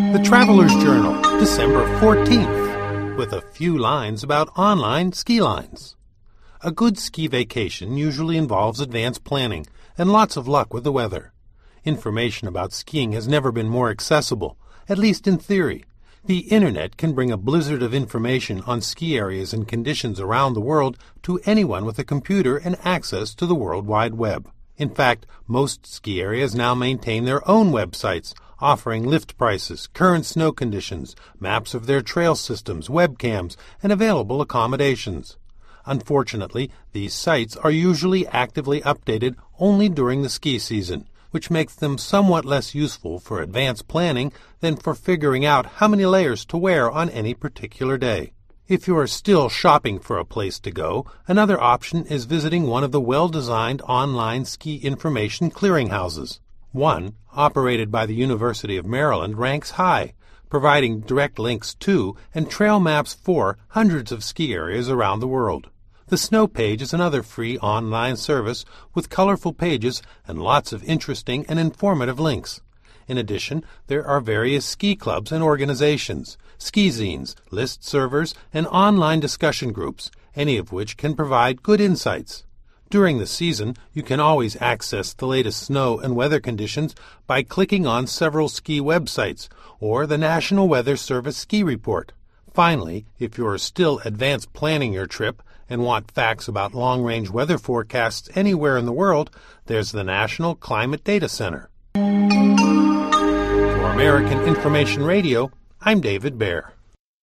The Traveler's Journal, December 14th, with a few lines about online ski lines. A good ski vacation usually involves advanced planning and lots of luck with the weather. Information about skiing has never been more accessible, at least in theory. The Internet can bring a blizzard of information on ski areas and conditions around the world to anyone with a computer and access to the World Wide Web. In fact, most ski areas now maintain their own websites, offering lift prices, current snow conditions, maps of their trail systems, webcams, and available accommodations. Unfortunately, these sites are usually actively updated only during the ski season, which makes them somewhat less useful for advanced planning than for figuring out how many layers to wear on any particular day. If you are still shopping for a place to go, another option is visiting one of the well-designed online ski information clearinghouses. One, operated by the University of Maryland, ranks high, providing direct links to and trail maps for hundreds of ski areas around the world. The Snow Page is another free online service with colorful pages and lots of interesting and informative links. In addition, there are various ski clubs and organizations, ski zines, list servers, and online discussion groups, any of which can provide good insights. During the season, you can always access the latest snow and weather conditions by clicking on several ski websites or the National Weather Service Ski Report. Finally, if you are still advanced planning your trip and want facts about long-range weather forecasts anywhere in the world, there's the National Climate Data Center. For American Information Radio, I'm David Baer.